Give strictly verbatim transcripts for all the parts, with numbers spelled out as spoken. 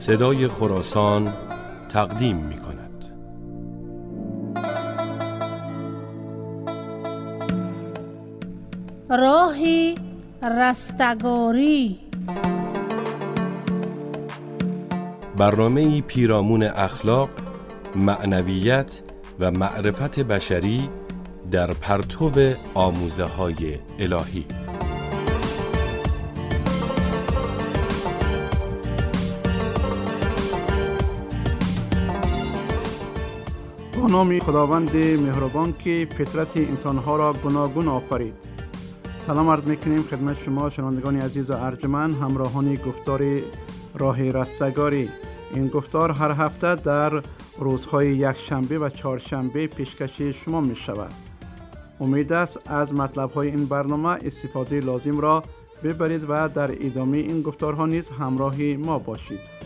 صدای خراسان تقدیم می کند. راه رستگاری، برنامه‌ای پیرامون اخلاق، معنویت و معرفت بشری در پرتو آموزه‌های الهی. با نام خداوند مهربان که فطرت انسانها را گوناگون آفرید. سلام عرض میکنیم خدمت شما شنوندگان عزیز و ارجمند، همراهان گفتار راه رستگاری. این گفتار هر هفته در روزهای یکشنبه و چهارشنبه پیشکش شما می شود. امید است از مطلب‌های این برنامه استفاده لازم را ببرید و در ادامه این گفتارها نیز همراه ما باشید.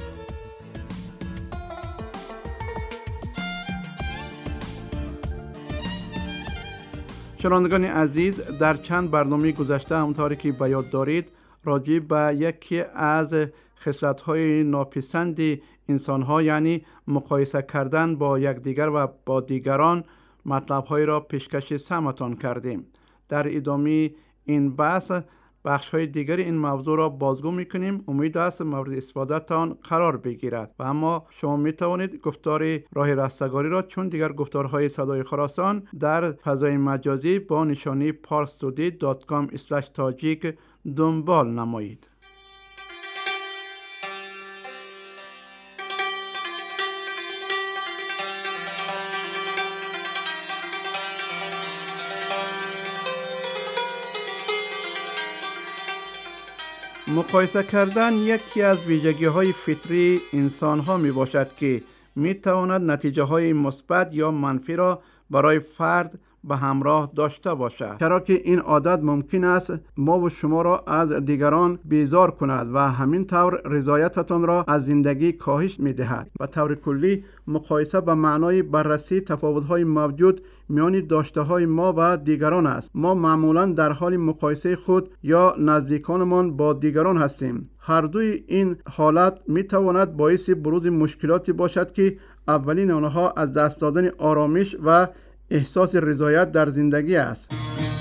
شنوندگان عزیز، در چند برنامه گذشته همونطوری که به یاد دارید راجع به یکی از خصلت‌های ناپسند انسان‌ها، یعنی مقایسه کردن با یکدیگر و با دیگران، مطلب‌های را پیشکش سمتان کردیم. در ادامه این بحث بخش‌های دیگر این موضوع را بازگو می‌کنیم. امید است مورد استفاده‌تان قرار بگیرد. و اما شما می‌توانید گفتار راه رستگاری را چون دیگر گفتارهای صدای خراسان در فضای مجازی با نشانی parstoday dot com slash tajik دنبال نمایید. مقایسه کردن یکی از ویژگی‌های فطری انسان‌ها می‌باشد که می‌تواند نتیجه‌های مثبت یا منفی را برای فرد به همراه داشته باشد، چرا که این عادت ممکن است ما و شما را از دیگران بیزار کند و همین طور رضایتتان را از زندگی کاهش می‌دهد. و طور کلی مقایسه به معنای بررسی تفاوت‌های موجود میان داشته‌های ما و دیگران است. ما معمولاً در حال مقایسه خود یا نزدیکانمان با دیگران هستیم. هر دوی این حالت می‌تواند باعث بروز مشکلاتی باشد که اولین آنها از دست دادن آرامش و احساس رضایت در زندگی است.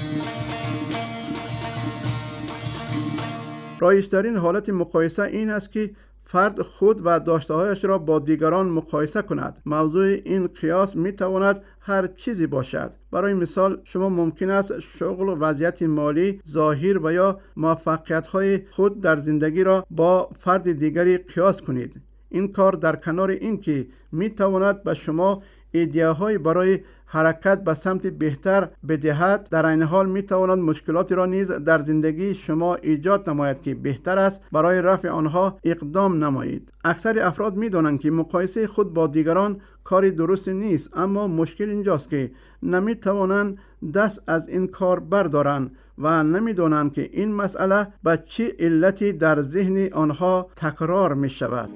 رایج‌ترین حالت مقایسه این است که فرد خود و داشته‌هایش را با دیگران مقایسه کند. موضوع این قیاس می‌تواند هر چیزی باشد. برای مثال شما ممکن است شغل و وضعیت مالی، ظاهر و یا موفقیت‌های خود در زندگی را با فرد دیگری قیاس کنید. این کار در کنار این که می‌تواند به شما ایده‌های برای حرکت به سمت بهتر بدهد، در این حال می‌تواند مشکلاتی را نیز در زندگی شما ایجاد نماید که بهتر است برای رفع آنها اقدام نمایید. اکثر افراد می‌دانند که مقایسه خود با دیگران کاری درست نیست، اما مشکل اینجاست که نمی‌توانند دست از این کار بردارند و نمی‌دانند که این مسئله به چه علتی در ذهن آنها تکرار می‌شود.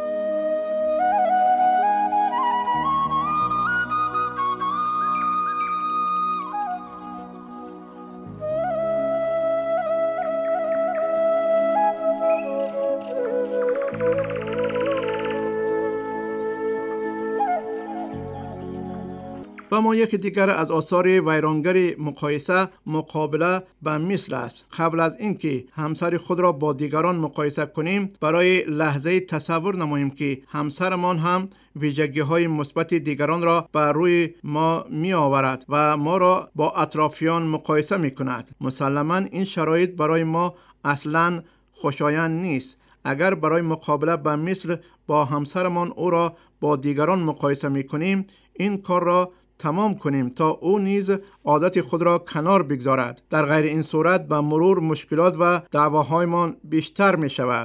و ما یک دیگر از آثار ویرانگر مقایسه مقابله به مثل است. قبل از اینکه همسر خود را با دیگران مقایسه کنیم، برای لحظه تصور نماییم که همسرمان هم ویژگی‌های مثبت دیگران را بر روی ما می آورد و ما را با اطرافیان مقایسه می کند. مسلماً این شرایط برای ما اصلاً خوشایند نیست. اگر برای مقابله به مثل با همسرمان او را با دیگران مقایسه می کنیم، این کار را تمام کنیم تا او نیز عادت خود را کنار بگذارد. در غیر این صورت به مرور مشکلات و دعواهایمان بیشتر می شود.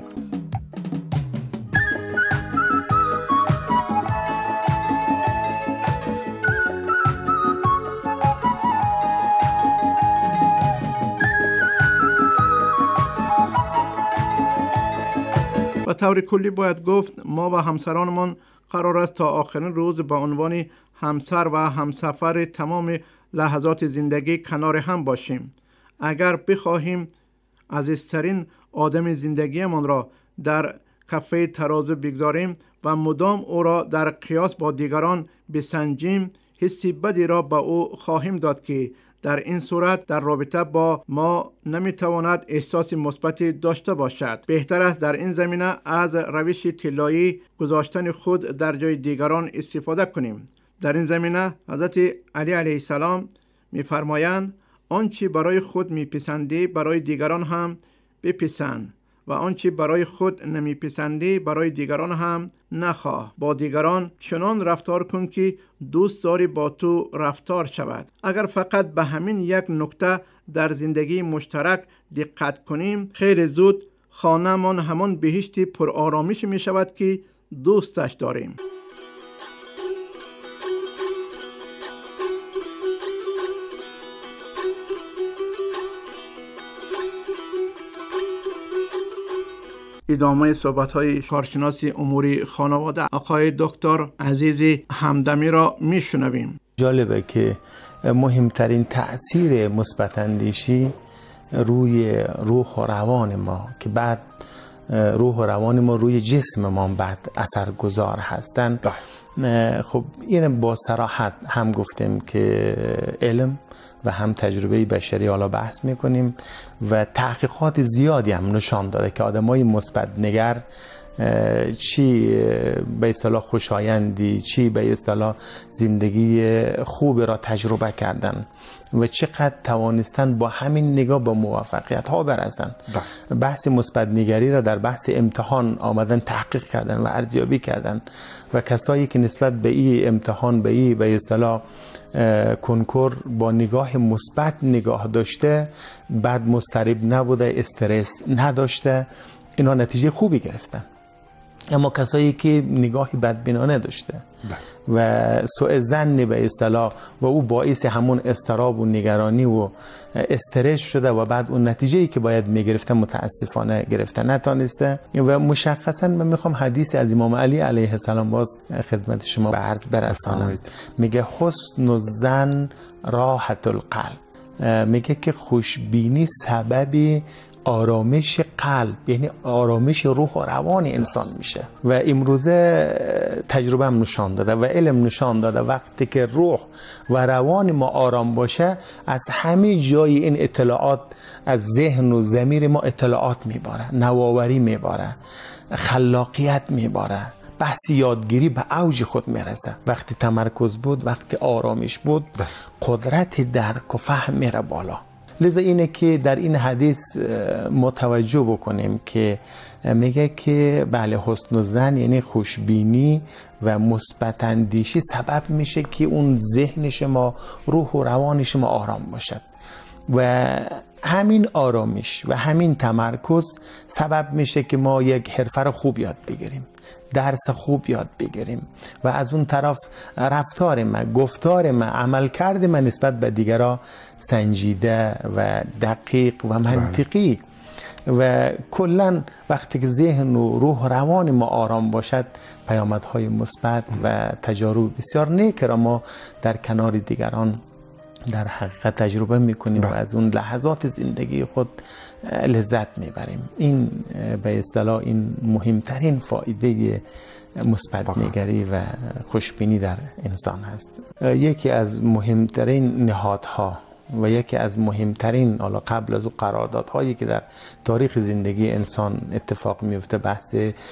و طور کلی باید گفت ما و همسرانمان قرار است تا آخرین روز با عنوان همسر و همسفر تمام لحظات زندگی کنار هم باشیم. اگر بخواهیم عزیزترین آدم زندگیمان را در کفه ترازو بگذاریم و مدام او را در قیاس با دیگران بسنجیم، حسی بدی را به او خواهیم داد که در این صورت در رابطه با ما نمیتواند احساس مثبتی داشته باشد. بهتر است در این زمینه از روش طلایی گذاشتن خود در جای دیگران استفاده کنیم. در این زمینه حضرت علی علیه السلام می‌فرمایند آنچه برای خود میپسندی برای دیگران هم بپسند و آنچه برای خود نمیپسندی برای دیگران هم نخواه. با دیگران چنان رفتار کن که دوست داری با تو رفتار شود. اگر فقط به همین یک نکته در زندگی مشترک دقت کنیم، خیلی زود خانه‌مان همان بهشت پرآرامش می شود که دوستش داریم. ادامه صحبت‌های کارشناس امور خانواده آقای دکتر عزیز همدمی را میشنویم. جالبه که مهمترین تأثیر مثبت اندیشی روی روح و روان ما که بعد روح و روان ما روی جسم ما بعد اثرگذار هستن. خب این با صراحت هم گفتیم که علم و هم تجربه بشری حالا بحث میکنیم و تحقیقات زیادی هم نشان داده که آدمای مثبت نگر چی به اصطلاح خوشایندی، چی به اصطلاح زندگی خوب را تجربه کردن و چقدر توانستن با همین نگاه با موفقیت ها برسن. بحث مثبت نگری را در بحث امتحان آمدن تحقیق کردن و ارزیابی کردن و کسایی که نسبت به این امتحان به این به اصطلاح کنکور با نگاه مثبت نگاه داشته، بعد مضطرب نبوده، استرس نداشته، اینا نتیجه خوبی گرفتن. اما کسایی که نگاهی بدبینانه داشته و سوء ظن به اصطلاح و او باعث همون اضطراب و نگرانی و استرس شده و بعد اون نتیجه‌ای که باید میگرفته متاسفانه گرفته نتونسته. و مشخصا من میخوام حدیث از امام علی علیه السلام باز خدمت شما به عرض برسانم. میگه حسن الظن راحت القلب، میگه که خوشبینی سبب آرامش قلب یعنی آرامش روح و روان انسان میشه. و امروزه تجربه هم نشان داده و علم نشان داده وقتی که روح و روان ما آرام باشه، از همه جای این اطلاعات از ذهن و ضمیر ما اطلاعات میباره، نوآوری میباره، خلاقیت میباره، بحث یادگیری به اوج خود میرسه. وقتی تمرکز بود، وقتی آرامش بود، قدرت درک و فهم میره بالا. لذا اینه که در این حدیث متوجه بکنیم که میگه که بله حسن الظن یعنی خوشبینی و مثبت اندیشی سبب میشه که اون ذهن شما، روح و روان شما آرام باشد و همین آرامش و همین تمرکز سبب میشه که ما یک حرفه رو خوب یاد بگیریم، درس خوب یاد بگیریم و از اون طرف رفتار ما، گفتار ما، عمل کرده ما نسبت به دیگران سنجیده و دقیق و منطقی و کلا وقتی که ذهن و روح و روان ما آرام باشد، پیامدهای مثبت و تجارب بسیار نیک را ما در کنار دیگران در حقیقت تجربه میکنیم و از اون لحظات زندگی خود لذت میبریم. این به اصطلاح این مهمترین فایده مثبت نگری و خوشبینی در انسان هست. یکی از مهمترین نهادها و یکی از مهمترین حالا قبل از او قراردادهایی که در تاریخ زندگی انسان اتفاق میفته بحث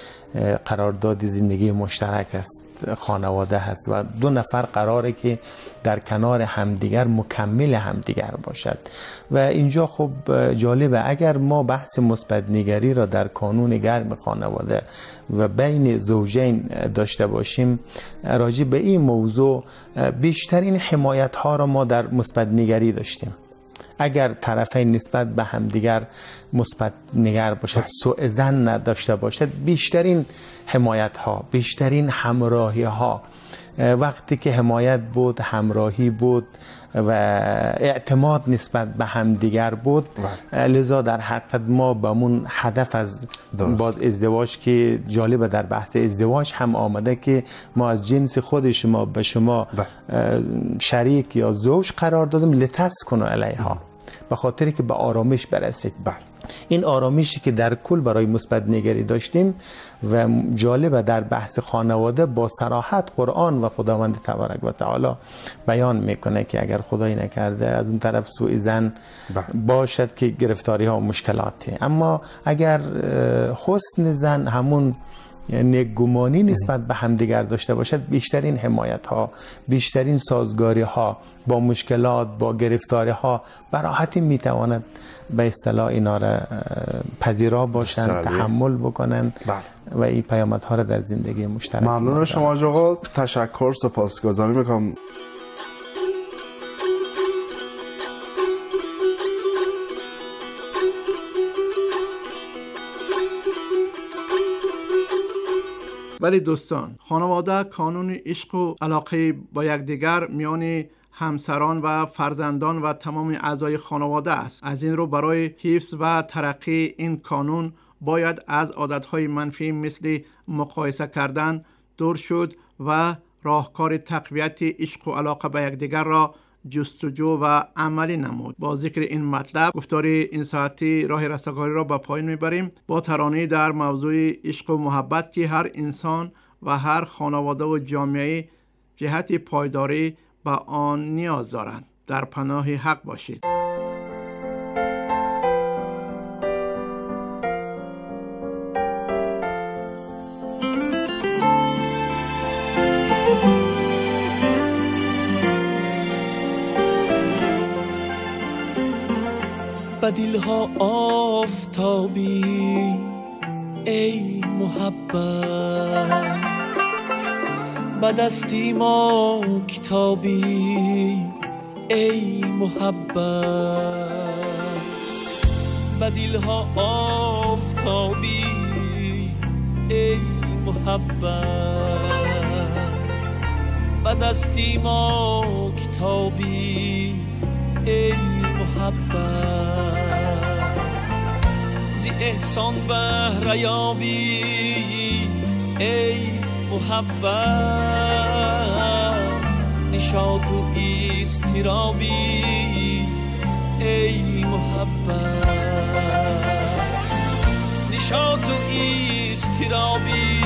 قرارداد زندگی مشترک است، خانواده هست و دو نفر قراره که در کنار همدیگر مکمل همدیگر باشد. و اینجا خب جالبه اگر ما بحث مثبت نگری را در کانون گرم خانواده و بین زوجین داشته باشیم، راجع به این موضوع بیشترین حمایت ها را ما در مثبت نگری داشتیم. اگر طرفین نسبت به همدیگر مثبت نگر باشد، سوء ظن نداشته باشد، بیشترین حمایت ها، بیشترین همراهی ها، وقتی که حمایت بود، همراهی بود و اعتماد نسبت به همدیگر بود، لذا در حقیقت ما به اون هدف از باز ازدواج که جالبه در بحث ازدواج هم آمده که ما از جنس خود شما به شما شریک یا زوج قرار دادیم لتسکنوا الیها، به خاطری که به آرامش برسید. این آرامشی که در کل برای مثبت نگری داشتیم و جالبه در بحث خانواده با صراحت قرآن و خداوند تبارک و تعالی بیان میکنه که اگر خدایی نکرده از اون طرف سوء ظن باشد که گرفتاری ها و مشکلاتی، اما اگر حسن ظن همون نگمانی نسبت به همدیگر داشته باشد، بیشترین حمایت ها، بیشترین سازگاری ها با مشکلات، با گرفتاری ها به راحتی میتواند به اصطلاح اینا را پذیرا باشند، بسیاری. تحمل بکنن بله. و این پیامدها را در زندگی مشترک. ممنون شما آقا، تشکر، سپاسگزاری میکنم. ولی دوستان، خانواده کانون عشق و علاقه با یکدیگر میان همسران و فرزندان و تمام اعضای خانواده است. از این رو برای حفظ و ترقی این کانون باید از عادتهای منفی مثل مقایسه کردن دور شد و راهکار تقویت عشق و علاقه به یکدیگر را جستجو و عملی نمود. با ذکر این مطلب گفتار این ساعتی راه رستگاری را به پایان میبریم با ترانه در موضوع عشق و محبت که هر انسان و هر خانواده و جامعه جهت پایداری به آن نیاز دارند. در پناه حق باشید. بدیلها آفتابی ای محبت، بدستی ما کتابی ای محبت. بدیلها آفتابی ای محبت، بدستی ما کتابی ای محبت. زی احسان بهره یابی ای محبت، نشاط و اضطرابی ای محبت، نشاط و اضطرابی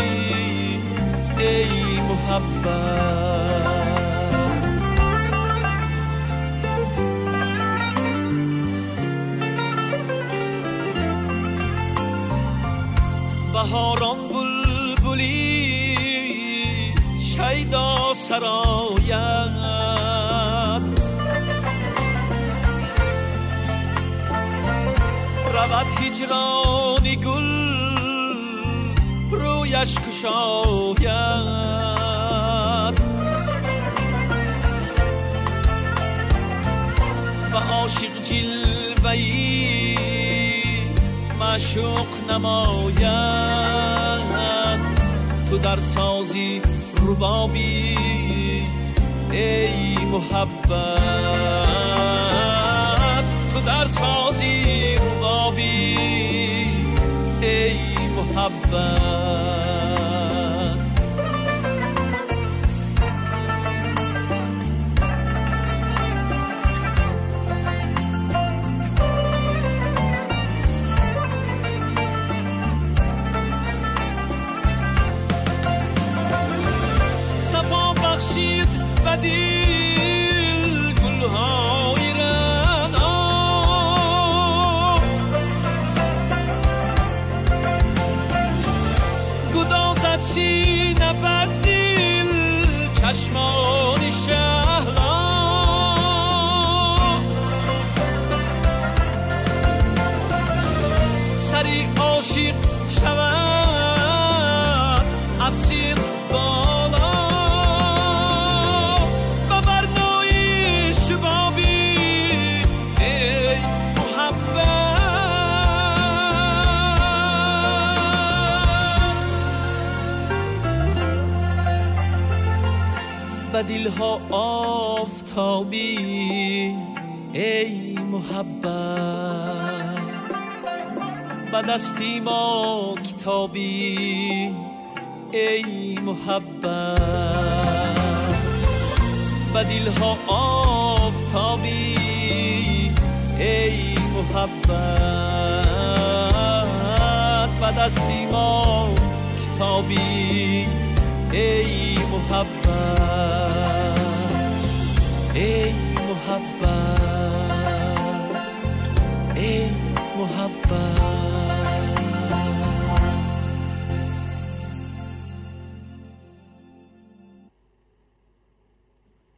ای محبت. بهاران بلبلی شیدا سراید، رود هجران گل رویش کشاید، و عاشق جلوه‌ای معشوق نماید. تو در سازی ربابی ای محبت، تو در سازی ربابی ای محبت. بدیل گلهای رنا گدازد سینه بر دل چشمان شهلا، سری عاشق شود اسیر بالا، بدیلها آفتابی ای محبت، بدستی ما کتابی ای محبت. بدیلها آفتابی ای محبت و دستی ما کتابی ای محبت ای محبت